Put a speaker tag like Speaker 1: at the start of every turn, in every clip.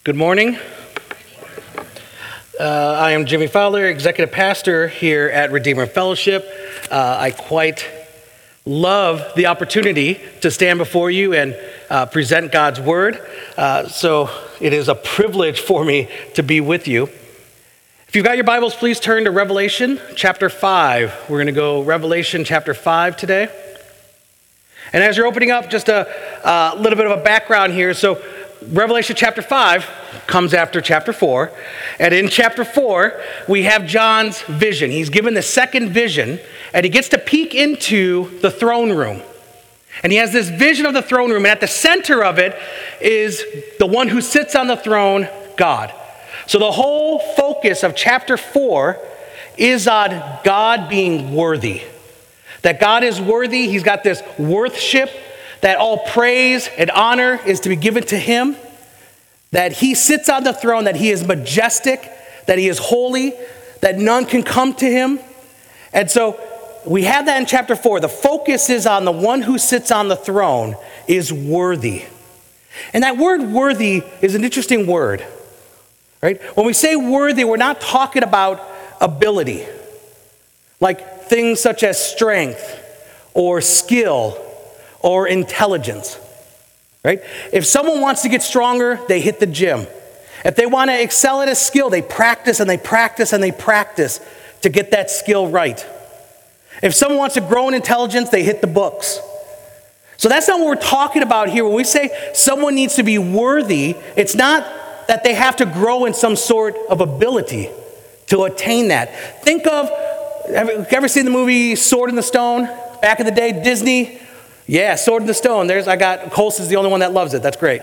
Speaker 1: Good morning. I am Jimmy Fowler, executive pastor here at Redeemer Fellowship. I quite love the opportunity to stand before you and present God's word. So it is a privilege for me to be with you. If you've got your Bibles, please turn to Revelation chapter 5. We're going to go Revelation chapter 5 today. And as you're opening up, just a little bit of a background here. So Revelation chapter 5 comes after chapter 4. And in chapter 4, we have John's vision. He's given the second vision, and he gets to peek into the throne room. And he has this vision of the throne room, and at the center of it is the one who sits on the throne, God. So the whole focus of chapter 4 is on God being worthy. That God is worthy. He's got this worthship, that all praise and honor is to be given to him, that he sits on the throne, that he is majestic, that he is holy, that none can come to him. And so we have that in chapter 4. The focus is on the one who sits on the throne is worthy. And that word worthy is an interesting word, right? When we say worthy, we're not talking about ability, like things such as strength or skill or intelligence, right? If someone wants to get stronger, they hit the gym. If they want to excel at a skill, they practice and they practice and they practice to get that skill right. If someone wants to grow in intelligence, they hit the books. So that's not what we're talking about here. When we say someone needs to be worthy, it's not that they have to grow in some sort of ability to attain that. Think of, have you ever seen the movie Sword in the Stone? Back in the day, Disney. Yeah, Sword in the Stone. Coles is the only one that loves it. That's great.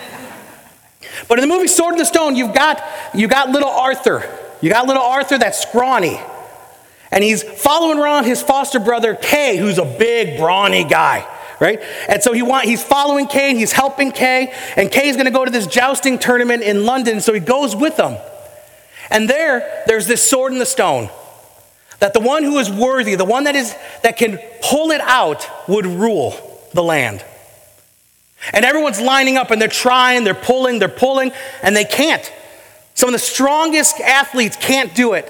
Speaker 1: But in the movie Sword in the Stone, you got little Arthur. You got little Arthur that's scrawny. And he's following around his foster brother, Kay, who's a big, brawny guy, right? And so he's following Kay, and he's helping Kay. And Kay's going to go to this jousting tournament in London, so he goes with them. And there's this sword in the stone. That the one who is worthy, the one that can pull it out, would rule the land. And everyone's lining up and they're trying, they're pulling, and they can't. Some of the strongest athletes can't do it.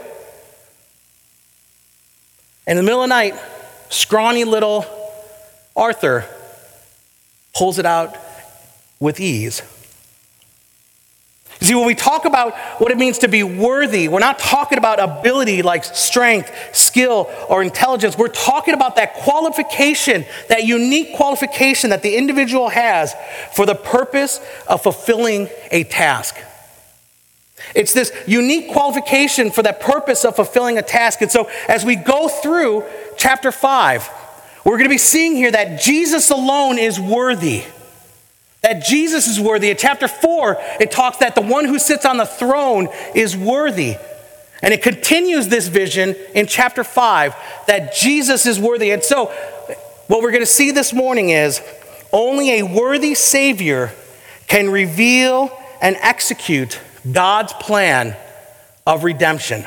Speaker 1: And in the middle of the night, scrawny little Arthur pulls it out with ease. You see, when we talk about what it means to be worthy, we're not talking about ability like strength, skill, or intelligence. We're talking about that qualification, that unique qualification that the individual has for the purpose of fulfilling a task. It's this unique qualification for that purpose of fulfilling a task. And so as we go through chapter 5, we're going to be seeing here that Jesus alone is worthy. That Jesus is worthy. In chapter 4, it talks that the one who sits on the throne is worthy. And it continues this vision in chapter 5 that Jesus is worthy. And so what we're going to see this morning is only a worthy Savior can reveal and execute God's plan of redemption.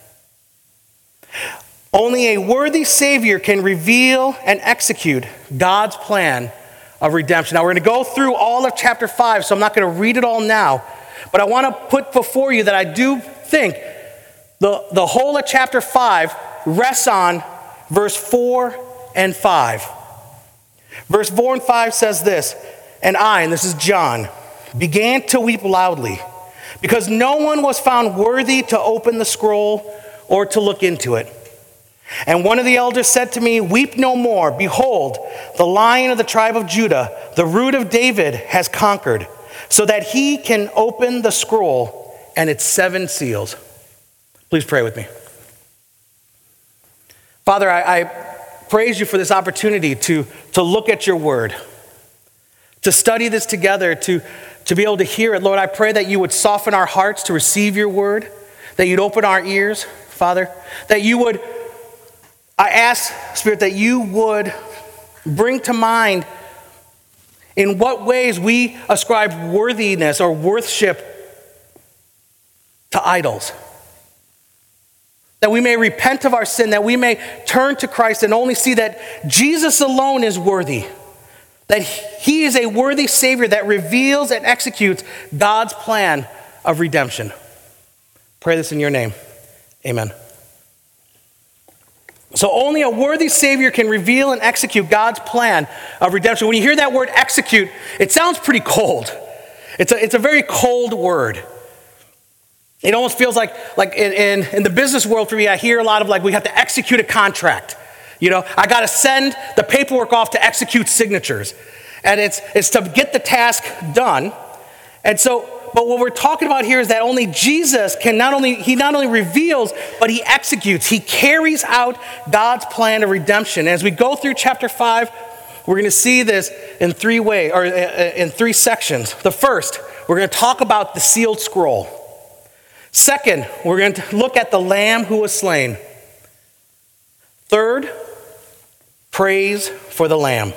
Speaker 1: Only a worthy Savior can reveal and execute God's plan of redemption. Now we're going to go through all of chapter 5, so I'm not going to read it all now, but I want to put before you that I do think the whole of chapter 5 rests on verse 4 and 5. Verse 4 and 5 says this, and this is John, began to weep loudly because no one was found worthy to open the scroll or to look into it. And one of the elders said to me, weep no more. Behold, the Lion of the tribe of Judah, the Root of David, has conquered, so that he can open the scroll and its 7 seals. Please pray with me. Father, I praise you for this opportunity to look at your word, to study this together, to be able to hear it. Lord, I pray that you would soften our hearts to receive your word, that you'd open our ears, Father, that you would... I ask, Spirit, that you would bring to mind in what ways we ascribe worthiness or worthship to idols. That we may repent of our sin, that we may turn to Christ and only see that Jesus alone is worthy. That he is a worthy Savior that reveals and executes God's plan of redemption. Pray this in your name. Amen. So only a worthy Savior can reveal and execute God's plan of redemption. When you hear that word execute, it sounds pretty cold. It's a very cold word. It almost feels like in the business world for me, I hear a lot of like, we have to execute a contract. You know, I got to send the paperwork off to execute signatures. And it's to get the task done. And so, but what we're talking about here is that only Jesus can not only reveals, but he executes. He carries out God's plan of redemption. As we go through chapter 5, we're going to see this in in three sections. The first, we're going to talk about the sealed scroll. Second, we're going to look at the Lamb who was slain. Third, praise for the Lamb.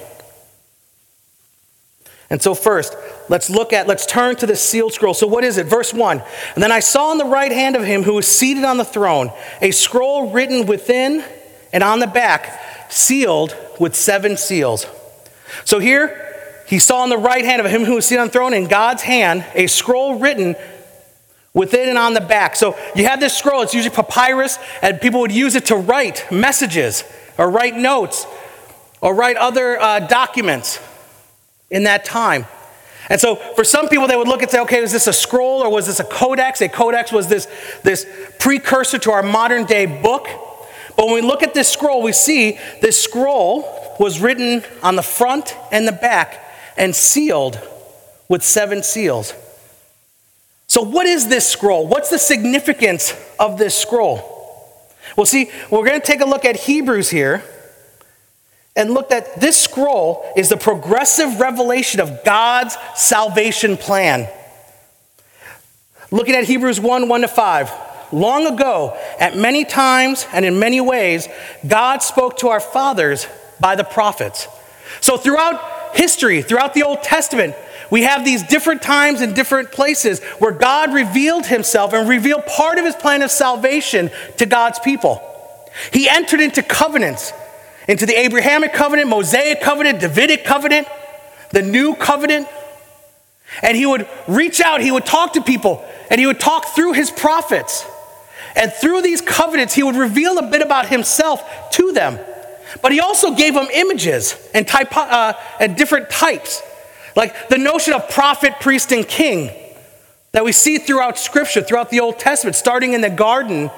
Speaker 1: And so first, let's turn to the sealed scroll. So what is it? Verse 1. And then I saw in the right hand of him who was seated on the throne a scroll written within and on the back, sealed with 7 seals. So here, he saw in the right hand of him who was seated on the throne, in God's hand, a scroll written within and on the back. So you have this scroll, it's usually papyrus, and people would use it to write messages or write notes or write other documents in that time. And so for some people, they would look and say, okay, was this a scroll or was this a codex? A codex was this precursor to our modern day book. But when we look at this scroll, we see this scroll was written on the front and the back and sealed with 7 seals. So what is this scroll? What's the significance of this scroll? Well, see, we're going to take a look at Hebrews here and look that this scroll is the progressive revelation of God's salvation plan. Looking at Hebrews 1:1-5. Long ago, at many times and in many ways, God spoke to our fathers by the prophets. So throughout history, throughout the Old Testament, we have these different times and different places where God revealed himself and revealed part of his plan of salvation to God's people. He entered into covenants, into the Abrahamic covenant, Mosaic covenant, Davidic covenant, the new covenant. And he would reach out, he would talk to people, and he would talk through his prophets. And through these covenants, he would reveal a bit about himself to them. But he also gave them images and different types. Like the notion of prophet, priest, and king that we see throughout Scripture, throughout the Old Testament, starting in the garden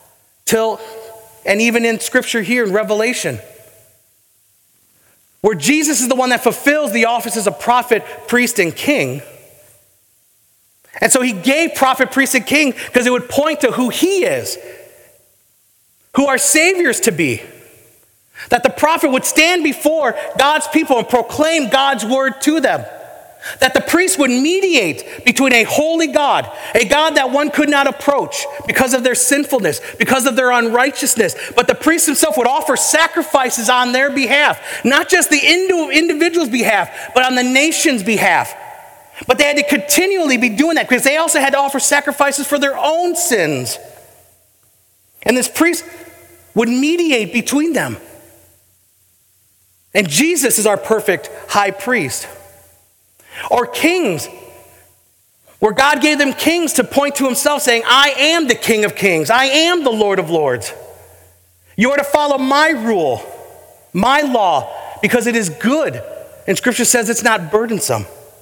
Speaker 1: and even in Scripture here in Revelation, where Jesus is the one that fulfills the offices of prophet, priest, and king. And so he gave prophet, priest, and king because it would point to who he is, who our Savior's to be. That the prophet would stand before God's people and proclaim God's word to them. That the priest would mediate between a holy God, a God that one could not approach because of their sinfulness, because of their unrighteousness. But the priest himself would offer sacrifices on their behalf, not just the individual's behalf, but on the nation's behalf. But they had to continually be doing that because they also had to offer sacrifices for their own sins. And this priest would mediate between them. And Jesus is our perfect high priest. Or kings, where God gave them kings to point to himself, saying, I am the King of kings. I am the Lord of lords. You are to follow my rule, my law, because it is good. And Scripture says it's not burdensome.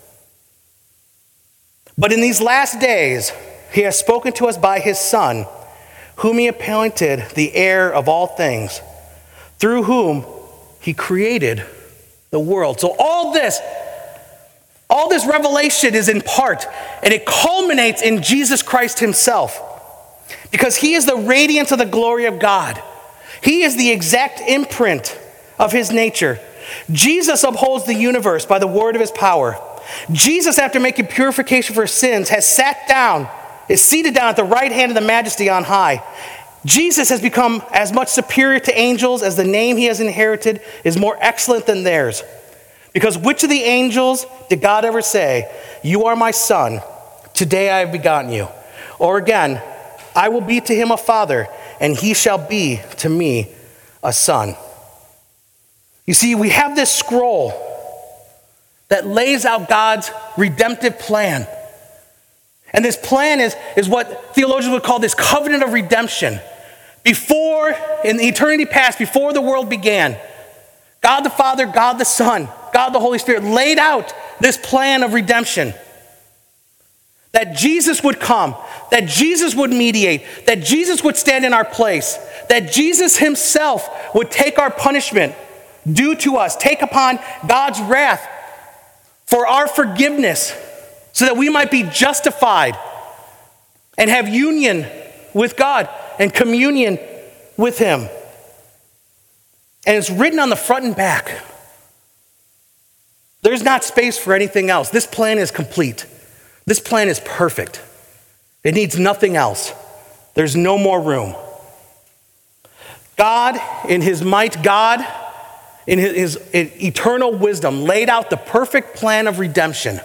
Speaker 1: But in these last days, he has spoken to us by his Son, whom he appointed the heir of all things, through whom he created the world. So all this revelation is in part, and it culminates in Jesus Christ himself, because he is the radiance of the glory of God. He is the exact imprint of his nature. Jesus upholds the universe by the word of his power. Jesus, after making purification for sins, is seated down at the right hand of the Majesty on high. Jesus has become as much superior to angels as the name he has inherited is more excellent than theirs. Because which of the angels did God ever say, you are my son, today I have begotten you? Or again, I will be to him a father, and he shall be to me a son. You see, we have this scroll that lays out God's redemptive plan. And this plan is what theologians would call this covenant of redemption. Before, in eternity past, before the world began, God the Father, God the Son, God the Holy Spirit laid out this plan of redemption. That Jesus would come, that Jesus would mediate, that Jesus would stand in our place, that Jesus himself would take our punishment due to us, take upon God's wrath for our forgiveness, so that we might be justified and have union with God and communion with him. And it's written on the front and back. There's not space for anything else. This plan is complete. This plan is perfect. It needs nothing else. There's no more room. God, in his might, God, in his eternal wisdom, laid out the perfect plan of redemption.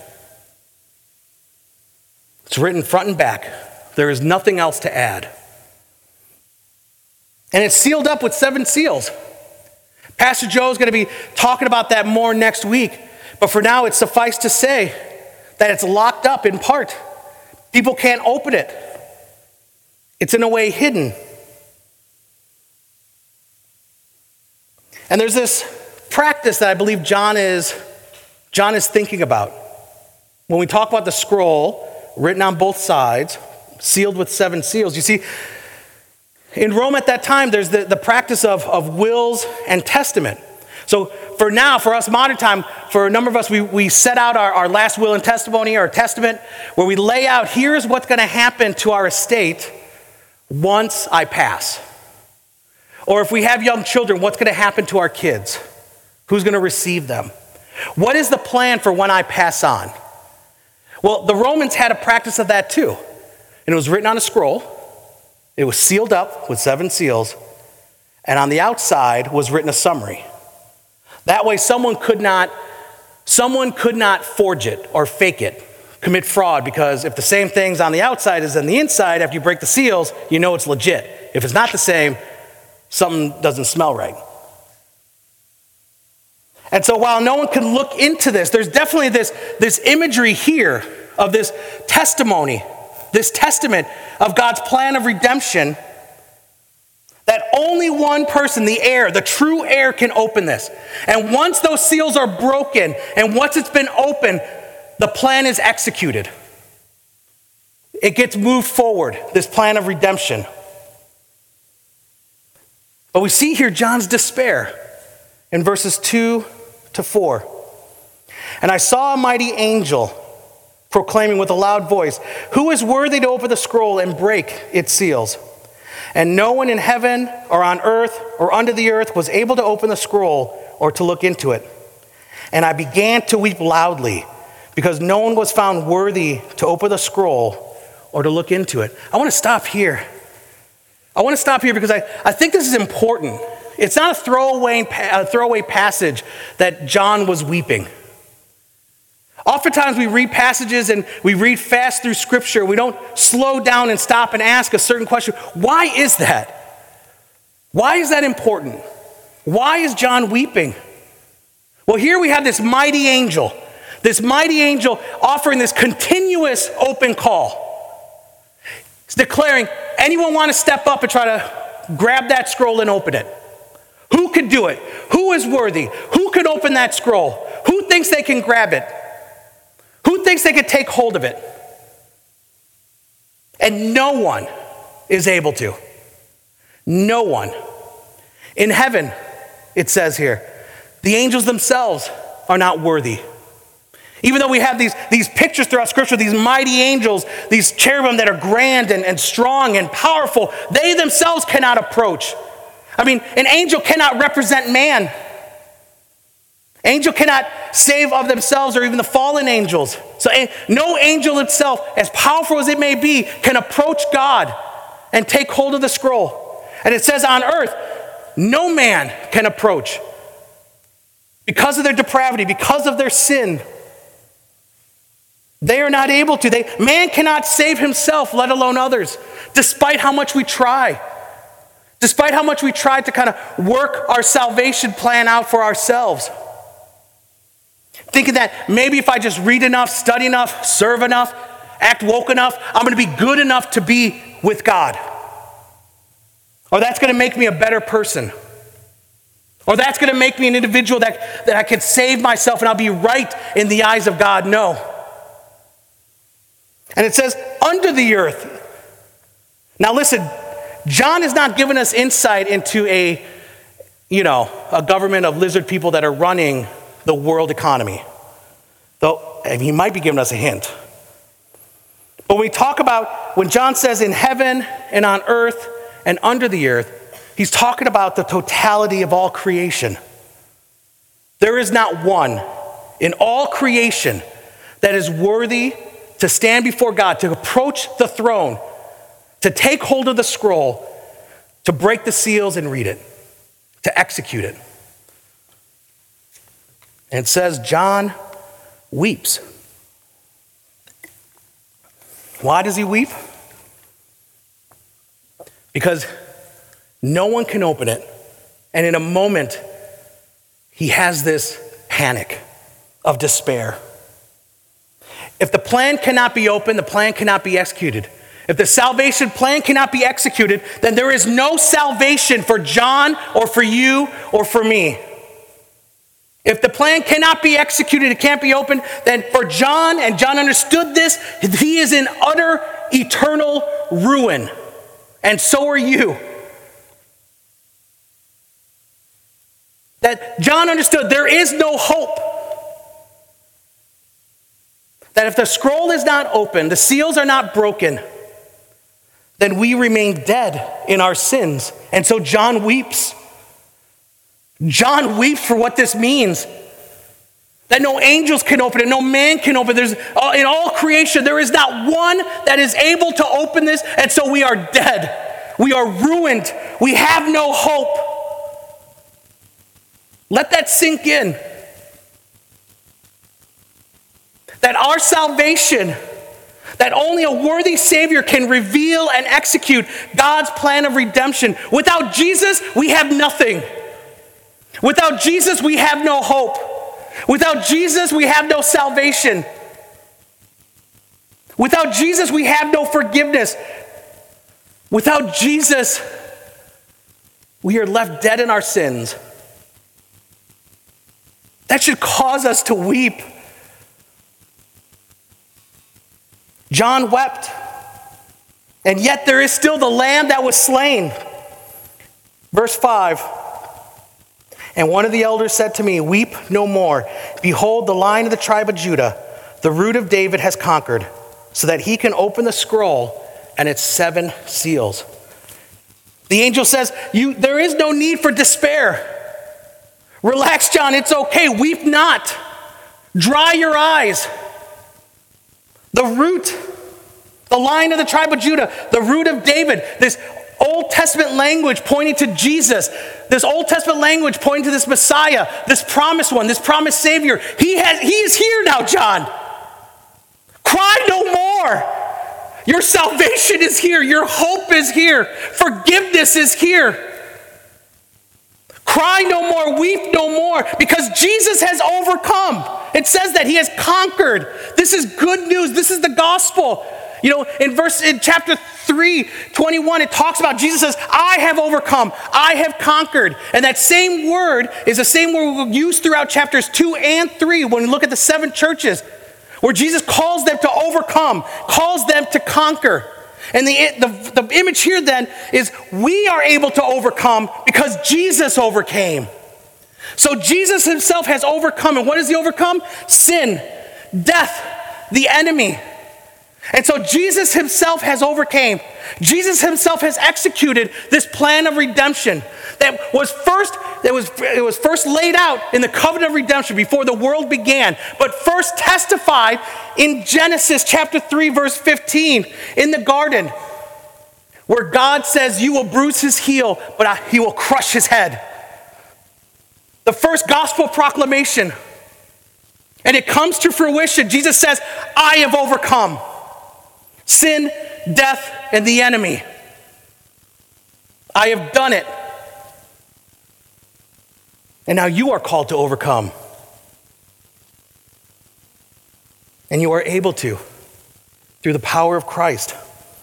Speaker 1: It's written front and back. There is nothing else to add. And it's sealed up with 7 seals. Pastor Joe is going to be talking about that more next week. But for now, it's suffice to say that it's locked up in part. People can't open it. It's in a way hidden. And there's this practice that I believe John is thinking about. When we talk about the scroll written on both sides, sealed with 7 seals, you see, in Rome at that time, there's the practice of wills and testament. So for now, for us modern time, for a number of us, we set out our last will and testimony, or testament, where we lay out, here's what's going to happen to our estate once I pass. Or if we have young children, what's going to happen to our kids? Who's going to receive them? What is the plan for when I pass on? Well, the Romans had a practice of that too. And it was written on a scroll. It was sealed up with 7 seals. And on the outside was written a summary. That way someone could not forge it or fake it, commit fraud, because if the same thing's on the outside as on the inside, after you break the seals, you know it's legit. If it's not the same, something doesn't smell right. And so while no one can look into this, there's definitely this imagery here of this testimony, this testament of God's plan of redemption, that only one person, the heir, the true heir, can open this. And once those seals are broken, and once it's been opened, the plan is executed. It gets moved forward, this plan of redemption. But we see here John's despair in verses 2 to 4. And I saw a mighty angel proclaiming with a loud voice, "Who is worthy to open the scroll and break its seals?" And no one in heaven or on earth or under the earth was able to open the scroll or to look into it. And I began to weep loudly because no one was found worthy to open the scroll or to look into it. I want to stop here. Because I think this is important. It's not a throwaway passage that John was weeping. Oftentimes we read passages and we read fast through Scripture. We don't slow down and stop and ask a certain question. Why is that? Why is that important? Why is John weeping? Well, here we have this mighty angel offering this continuous open call. He's declaring, anyone want to step up and try to grab that scroll and open it? Who could do it? Who is worthy? Who could open that scroll? Who thinks they can grab it? Who thinks they could take hold of it? And no one is able to. No one. In heaven, it says here, the angels themselves are not worthy. Even though we have these pictures throughout Scripture, these mighty angels, these cherubim that are grand and strong and powerful, they themselves cannot approach. I mean, an angel cannot represent man. Angel cannot save of themselves or even the fallen angels. So no angel itself, as powerful as it may be, can approach God and take hold of the scroll. And it says on earth, no man can approach because of their depravity, because of their sin. They are not able to. Man cannot save himself, let alone others, despite how much we try. Despite how much we try to kind of work our salvation plan out for ourselves. Thinking that maybe if I just read enough, study enough, serve enough, act woke enough. I'm going to be good enough to be with God. Or that's going to make me a better person. Or that's going to make me an individual that I can save myself and I'll be right in the eyes of God. No. And it says, under the earth. Now listen, John has not given us insight into a government of lizard people that are running the world economy. Though he might be giving us a hint. But when John says in heaven and on earth and under the earth, he's talking about the totality of all creation. There is not one in all creation that is worthy to stand before God, to approach the throne, to take hold of the scroll, to break the seals and read it, to execute it. And it says John weeps. Why does he weep? Because no one can open it. And in a moment, he has this panic of despair. If the plan cannot be opened, the plan cannot be executed. If the salvation plan cannot be executed, then there is no salvation for John or for you or for me. If the plan cannot be executed, it can't be opened, then for John, and John understood this, he is in utter eternal ruin. And so are you. That John understood there is no hope. That if the scroll is not open, the seals are not broken, then we remain dead in our sins. And so John weeps. John weeps for what this means. That no angels can open it, no man can open it. In all creation, there is not one that is able to open this, and so we are dead. We are ruined. We have no hope. Let that sink in. That our salvation, that only a worthy Savior can reveal and execute God's plan of redemption. Without Jesus, we have nothing. Without Jesus, we have no hope. Without Jesus, we have no salvation. Without Jesus, we have no forgiveness. Without Jesus, we are left dead in our sins. That should cause us to weep. John wept, and yet there is still the Lamb that was slain. Verse 5, and one of the elders said to me, weep no more. Behold, the Lion of the tribe of Judah, the Root of David, has conquered, so that he can open the scroll and its 7 seals. The angel says, there is no need for despair. Relax, John, it's okay. Weep not. Dry your eyes. The Root, the Lion of the tribe of Judah, the Root of David, this Old Testament language pointing to Jesus, this Old Testament language pointing to this Messiah, this promised one, this promised Savior. He is here now, John. Cry no more. Your salvation is here. Your hope is here. Forgiveness is here. Cry no more, weep no more, because Jesus has overcome. It says that he has conquered. This is good news. This is the gospel. In chapter 3:21, it talks about Jesus says, I have overcome. I have conquered. And that same word is the same word we'll use throughout chapters 2 and 3 when we look at the 7 churches, where Jesus calls them to overcome, calls them to conquer. And the image here then is we are able to overcome because Jesus overcame. So Jesus himself has overcome. And what has he overcome? Sin, death, the enemy. And so Jesus himself has overcame. Jesus himself has executed this plan of redemption that was first laid out in the covenant of redemption before the world began, but first testified in Genesis chapter 3, verse 15 in the garden, where God says, you will bruise his heel, but he will crush his head. The first gospel proclamation. And it comes to fruition. Jesus says, I have overcome sin, death, and the enemy. I have done it. And now you are called to overcome. And you are able to. through the power of Christ.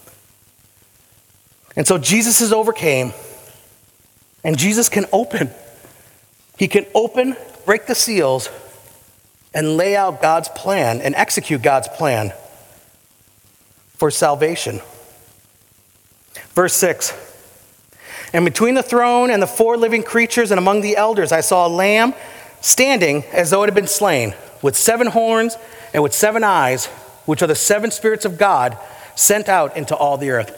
Speaker 1: And so Jesus is overcame, and Jesus can open. He can open, break the seals, and lay out God's plan and execute God's plan for salvation. Verse 6, and between the throne and the four living creatures and among the elders, I saw a lamb standing as though it had been slain, with 7 horns and with 7 eyes, which are the 7 spirits of God sent out into all the earth.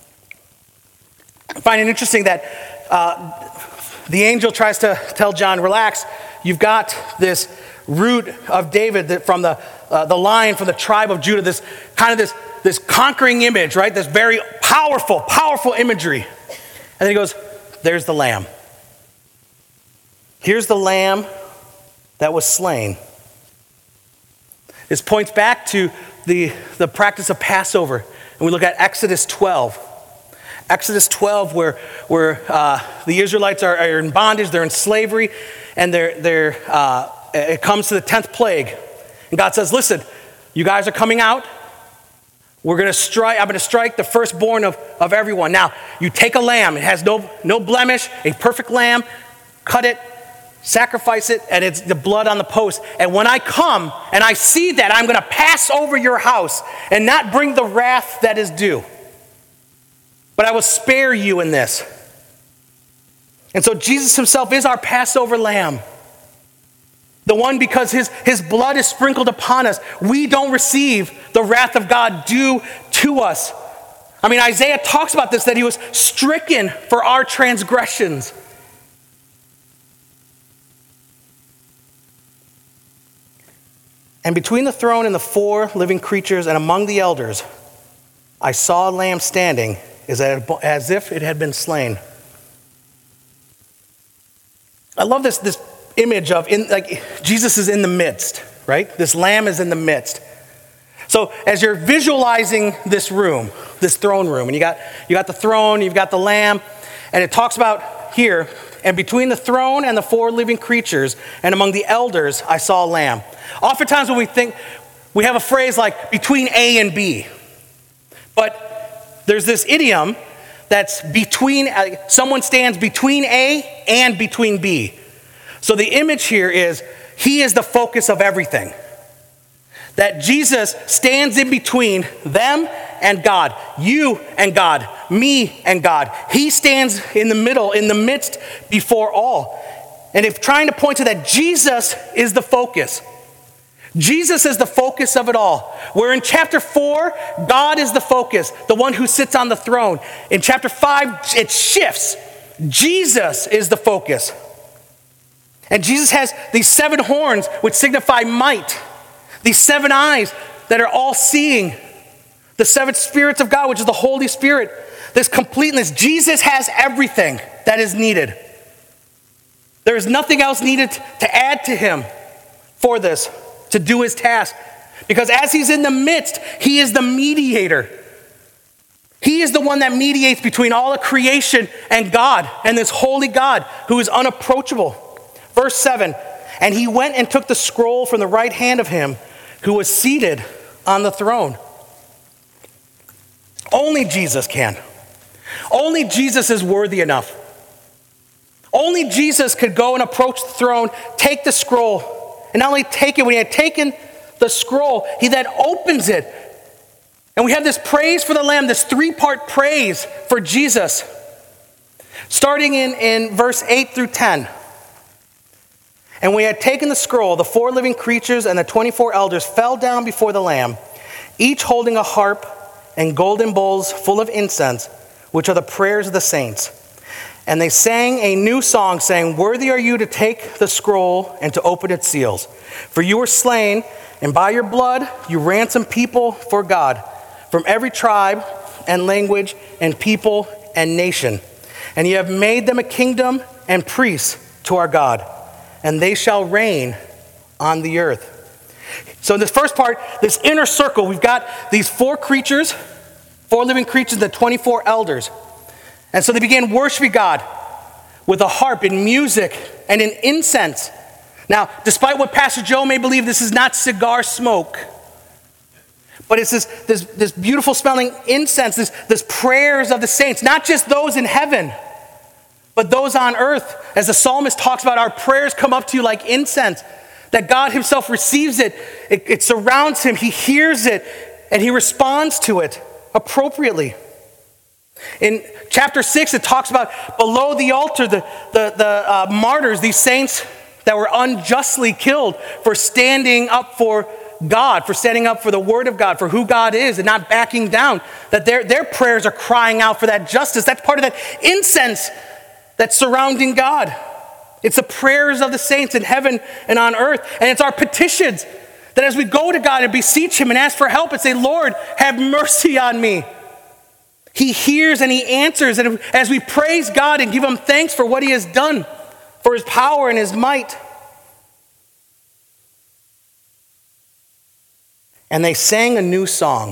Speaker 1: I find it interesting that the angel tries to tell John, relax, you've got this root of David from the line from the tribe of Judah, this conquering image, right? This very powerful imagery. And then he goes, there's the lamb. Here's the lamb that was slain. This points back to the practice of Passover. And we look at Exodus 12. Exodus 12, where the Israelites are in bondage, they're in slavery, and it comes to the 10th plague. And God says, listen, you guys are coming out. I'm going to strike the firstborn of everyone. Now, you take a lamb. It has no blemish, a perfect lamb. Cut it, sacrifice it, and it's the blood on the post. And when I come and I see that, I'm going to pass over your house and not bring the wrath that is due. But I will spare you in this. And so Jesus himself is our Passover lamb. The one, because his blood is sprinkled upon us, we don't receive the wrath of God due to us. I mean, Isaiah talks about this, that he was stricken for our transgressions. And between the throne and the 4 living creatures and among the elders, I saw a lamb standing as if it had been slain. I love this image of Jesus is in the midst, right? This lamb is in the midst. So as you're visualizing this room, this throne room, and you got the throne, you've got the lamb, and it talks about here, and between the throne and the 4 living creatures and among the elders, I saw a lamb. Oftentimes when we think, we have a phrase like between A and B, but there's this idiom that's between, someone stands between A and between B. So the image here is, he is the focus of everything. That Jesus stands in between them and God, you and God, me and God. He stands in the middle, in the midst, before all. And if trying to point to that, Jesus is the focus. Jesus is the focus of it all. Where in chapter 4, God is the focus, the one who sits on the throne. In chapter 5, it shifts. Jesus is the focus. And Jesus has these 7 horns, which signify might. These 7 eyes that are all seeing. The 7 spirits of God, which is the Holy Spirit. This completeness. Jesus has everything that is needed. There is nothing else needed to add to him for this, to do his task. Because as he's in the midst, he is the mediator. He is the one that mediates between all of creation and God, and this holy God who is unapproachable. Verse 7, and he went and took the scroll from the right hand of him who was seated on the throne. Only Jesus can. Only Jesus is worthy enough. Only Jesus could go and approach the throne, take the scroll, and not only take it, when he had taken the scroll, he then opens it. And we have this praise for the Lamb, this 3-part praise for Jesus. Starting in verse 8 through 10. And when he had taken the scroll, the 4 living creatures and the 24 elders fell down before the Lamb, each holding a harp and golden bowls full of incense, which are the prayers of the saints. And they sang a new song, saying, worthy are you to take the scroll and to open its seals. For you were slain, and by your blood you ransomed people for God, from every tribe and language and people and nation. And you have made them a kingdom and priests to our God, and they shall reign on the earth. So in this first part, this inner circle, we've got these 4 creatures, 4 living creatures, the 24 elders. And so they began worshiping God with a harp and music and an incense. Now, despite what Pastor Joe may believe, this is not cigar smoke. But it's this beautiful smelling incense, this prayers of the saints, not just those in heaven, but those on earth. As the psalmist talks about, our prayers come up to you like incense, that God himself receives it. It surrounds him. He hears it, and he responds to it appropriately. In chapter 6, it talks about below the altar, the martyrs, these saints that were unjustly killed for standing up for God, for standing up for the word of God, for who God is, and not backing down, that their prayers are crying out for that justice. That's part of that incense that's surrounding God. It's the prayers of the saints in heaven and on earth. And it's our petitions that as we go to God and beseech him and ask for help and say, Lord, have mercy on me, he hears and he answers. And as we praise God and give him thanks for what he has done, for his power and his might. And they sang a new song.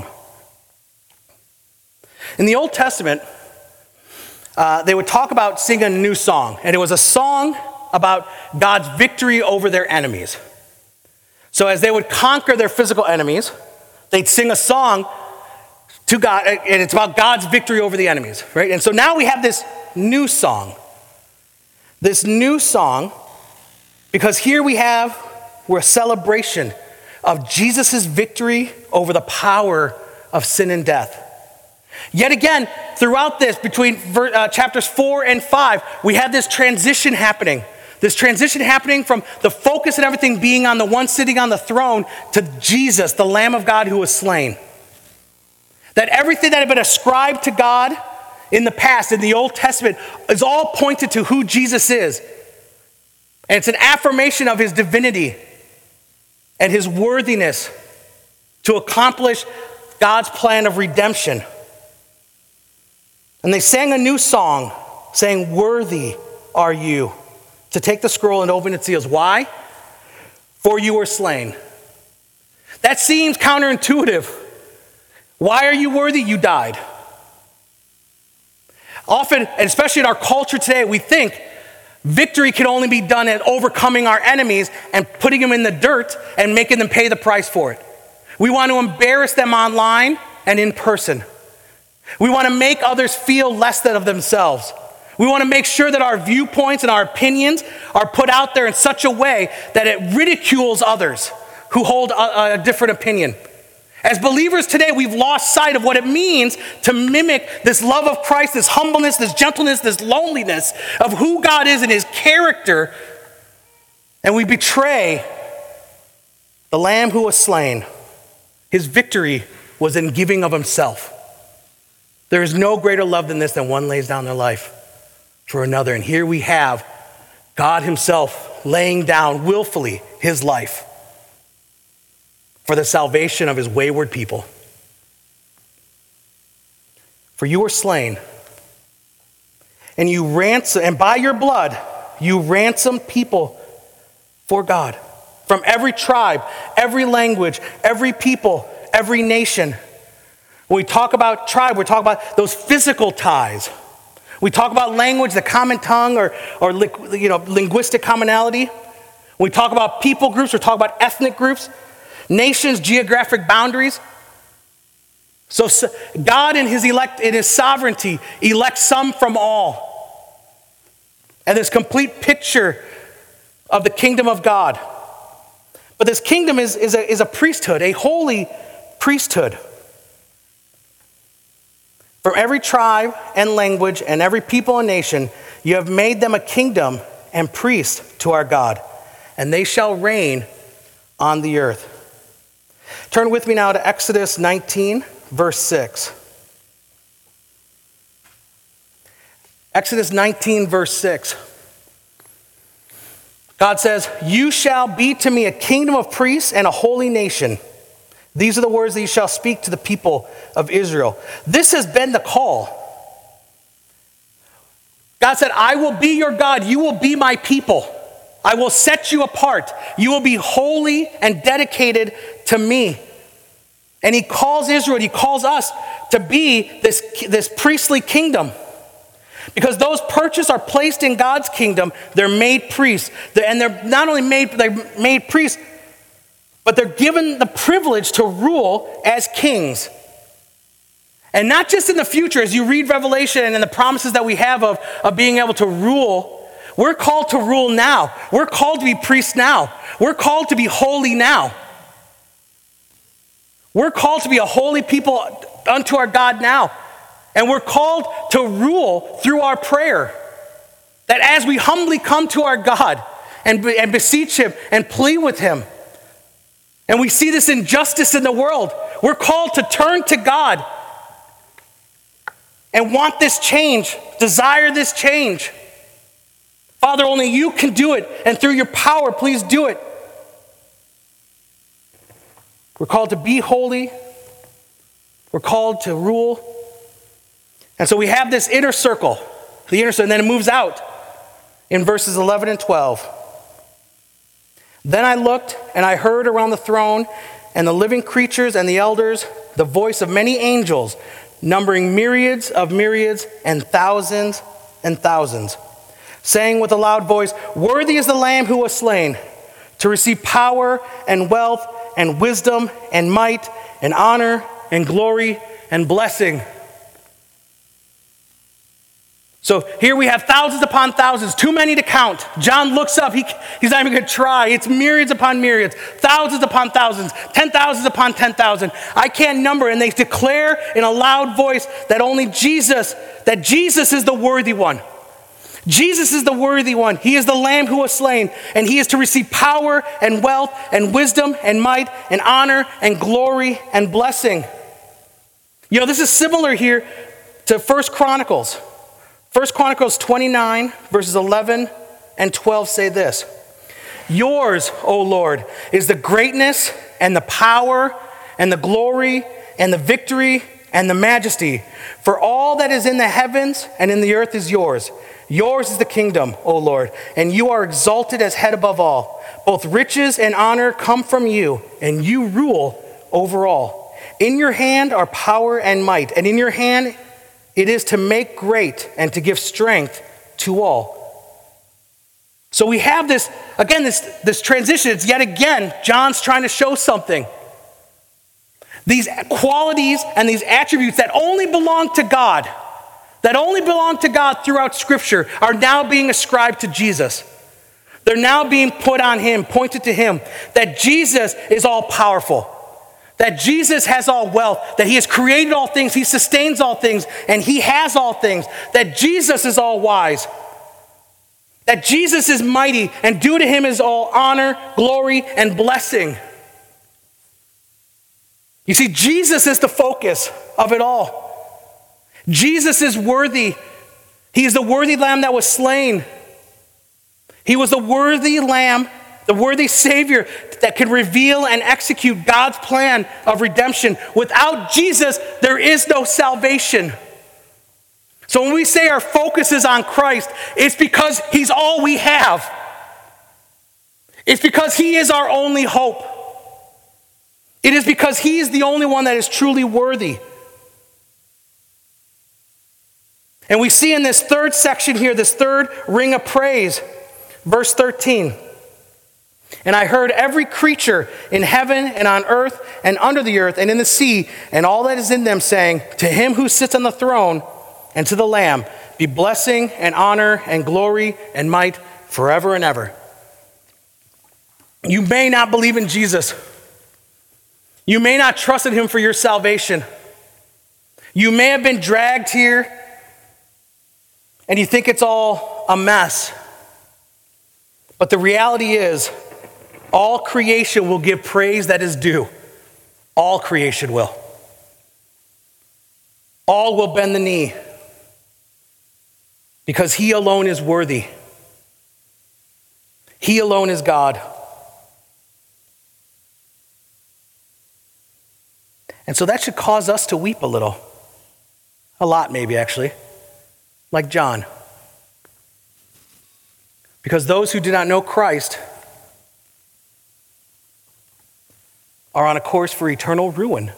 Speaker 1: In the Old Testament, they would talk about singing a new song. And it was a song about God's victory over their enemies. So as they would conquer their physical enemies, they'd sing a song to God, and it's about God's victory over the enemies, right? And so now we have this new song. This new song, because here we're a celebration of Jesus' victory over the power of sin and death. Yet again, throughout this, between chapters 4 and 5, we have this transition happening. This transition happening from the focus and everything being on the one sitting on the throne to Jesus, the Lamb of God who was slain. That everything that had been ascribed to God in the past, in the Old Testament, is all pointed to who Jesus is. And it's an affirmation of his divinity and his worthiness to accomplish God's plan of redemption. And they sang a new song, saying, "Worthy are you to take the scroll and open its seals." Why? For you were slain. That seems counterintuitive. Why are you worthy? You died. Often, and especially in our culture today, we think victory can only be done at overcoming our enemies and putting them in the dirt and making them pay the price for it. We want to embarrass them online and in person. We want to make others feel less than of themselves. We want to make sure that our viewpoints and our opinions are put out there in such a way that it ridicules others who hold a different opinion. As believers today, we've lost sight of what it means to mimic this love of Christ, this humbleness, this gentleness, this loneliness of who God is and his character. And we betray the Lamb who was slain. His victory was in giving of himself. There is no greater love than this, than one lays down their life for another. And here we have God himself laying down willfully his life for the salvation of his wayward people. For you were slain, and by your blood you ransomed people for God from every tribe, every language, every people, every nation. When we talk about tribe, we're talking about those physical ties. We talk about language, the common tongue, or linguistic commonality. When we talk about people groups, we're talking about ethnic groups, nations, geographic boundaries. So God in his sovereignty elects some from all. And this complete picture of the kingdom of God. But this kingdom is a priesthood, a holy priesthood. From every tribe and language and every people and nation, you have made them a kingdom and priests to our God, and they shall reign on the earth. Turn with me now to Exodus 19, verse 6. Exodus 19, verse 6. God says, "You shall be to me a kingdom of priests and a holy nation. These are the words that you shall speak to the people of Israel." This has been the call. God said, "I will be your God. You will be my people. I will set you apart. You will be holy and dedicated to me." And he calls Israel, he calls us to be this priestly kingdom. Because those purchased are placed in God's kingdom, they're made priests. And they're not only made priests, but they're given the privilege to rule as kings. And not just in the future, as you read Revelation and the promises that we have of being able to rule, we're called to rule now. We're called to be priests now. We're called to be holy now. We're called to be a holy people unto our God now. And we're called to rule through our prayer. That as we humbly come to our God and beseech him and plead with him, and we see this injustice in the world, we're called to turn to God and want this change, desire this change. Father, only you can do it, and through your power, please do it. We're called to be holy. We're called to rule. And so we have this inner circle, and then it moves out in verses 11 and 12. Then I looked, and I heard around the throne and the living creatures and the elders the voice of many angels, numbering myriads of myriads and thousands, saying with a loud voice, "Worthy is the Lamb who was slain, to receive power and wealth and wisdom and might and honor and glory and blessing." So here we have thousands upon thousands, too many to count. John looks up, he's not even going to try. It's myriads upon myriads, thousands upon thousands, 10,000s upon 10,000. I can't number, and they declare in a loud voice that that Jesus is the worthy one. Jesus is the worthy one. He is the Lamb who was slain, and he is to receive power and wealth and wisdom and might and honor and glory and blessing. You know, this is similar here to 1 Chronicles. 1 Chronicles 29, verses 11 and 12 say this: "Yours, O Lord, is the greatness and the power and the glory and the victory and the majesty. For all that is in the heavens and in the earth is yours. Yours is the kingdom, O Lord, and you are exalted as head above all. Both riches and honor come from you, and you rule over all. In your hand are power and might, and in your hand it is to make great and to give strength to all." So we have this, again, this transition. It's yet again, John's trying to show something. These qualities and these attributes that only belong to God, throughout Scripture, are now being ascribed to Jesus. They're now being put on him, pointed to him, that Jesus is all powerful, that Jesus has all wealth, that he has created all things, he sustains all things, and he has all things, that Jesus is all wise, that Jesus is mighty, and due to him is all honor, glory, and blessing. You see, Jesus is the focus of it all. Jesus is worthy. He is the worthy Lamb that was slain. He was the worthy Lamb, the worthy Savior that can reveal and execute God's plan of redemption. Without Jesus, there is no salvation. So when we say our focus is on Christ, it's because he's all we have. It's because he is our only hope. It is because he is the only one that is truly worthy. And we see in this third section here, this third ring of praise, verse 13. "And I heard every creature in heaven and on earth and under the earth and in the sea and all that is in them saying, 'To him who sits on the throne and to the Lamb be blessing and honor and glory and might forever and ever.'" You may not believe in Jesus. You may not trust in him for your salvation. You may have been dragged here and you think it's all a mess. But the reality is, all creation will give praise that is due. All creation will. All will bend the knee because he alone is worthy. He alone is God. And so that should cause us to weep a little. A lot, maybe, actually. Like John. Because those who do not know Christ are on a course for eternal ruin.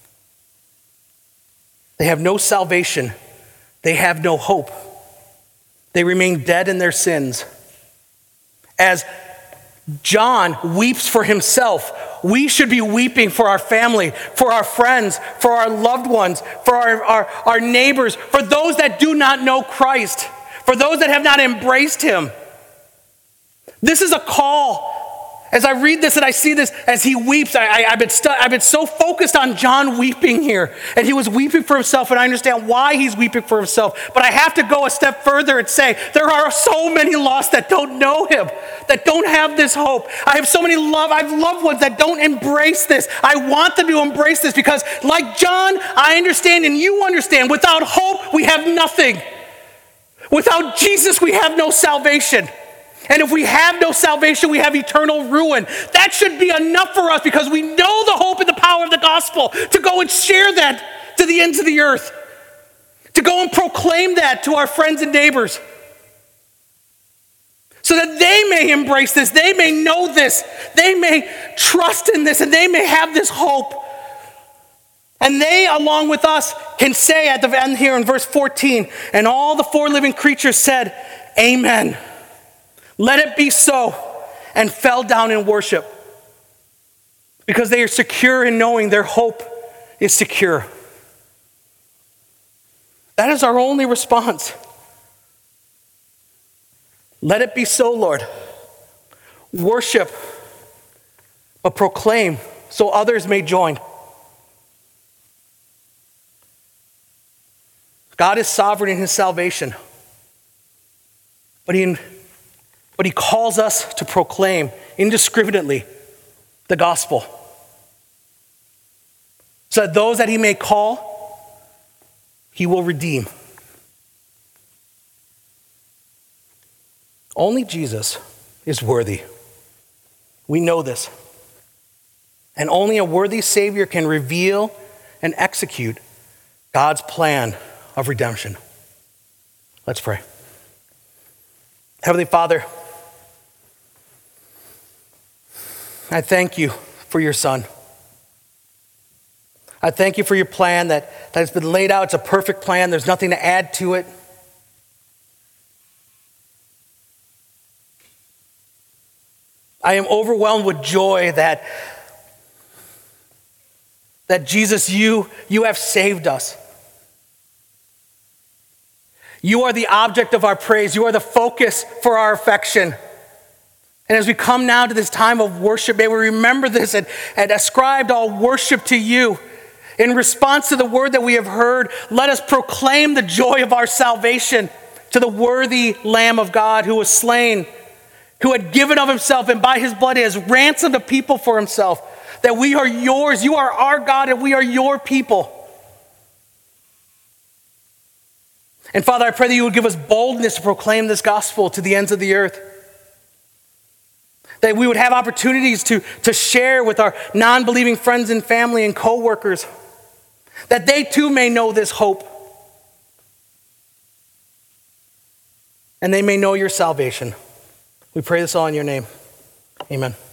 Speaker 1: They have no salvation. They have no hope. They remain dead in their sins. As John weeps for himself, we should be weeping for our family, for our friends, for our loved ones, for our neighbors, for those that do not know Christ, for those that have not embraced him. This is a call. As I read this and I see this, as he weeps, I've been so focused on John weeping here. And he was weeping for himself, and I understand why he's weeping for himself. But I have to go a step further and say, there are so many lost that don't know him, that don't have this hope. I have loved ones that don't embrace this. I want them to embrace this because, like John, I understand and you understand, without hope, we have nothing. Without Jesus, we have no salvation. And if we have no salvation, we have eternal ruin. That should be enough for us because we know the hope and the power of the gospel to go and share that to the ends of the earth, to go and proclaim that to our friends and neighbors so that they may embrace this, they may know this, they may trust in this, and they may have this hope. And they, along with us, can say at the end here in verse 14, and all the four living creatures said, Amen. Let it be so, and fell down in worship because they are secure in knowing their hope is secure. That is our only response. Let it be so, Lord. Worship, but proclaim so others may join. God is sovereign in his salvation, but he calls us to proclaim indiscriminately the gospel. So that those that he may call, he will redeem. Only Jesus is worthy. We know this. And only a worthy Savior can reveal and execute God's plan of redemption. Let's pray. Heavenly Father, I thank you for your Son. I thank you for your plan that has been laid out. It's a perfect plan. There's nothing to add to it. I am overwhelmed with joy that Jesus, you have saved us. You are the object of our praise. You are the focus for our affection. And as we come now to this time of worship, may we remember this and ascribe all worship to you. In response to the word that we have heard, let us proclaim the joy of our salvation to the worthy Lamb of God who was slain, who had given of himself, and by his blood he has ransomed a people for himself, that we are yours, you are our God, and we are your people. And Father, I pray that you would give us boldness to proclaim this gospel to the ends of the earth. That we would have opportunities to share with our non-believing friends and family and co-workers. That they too may know this hope. And they may know your salvation. We pray this all in your name. Amen.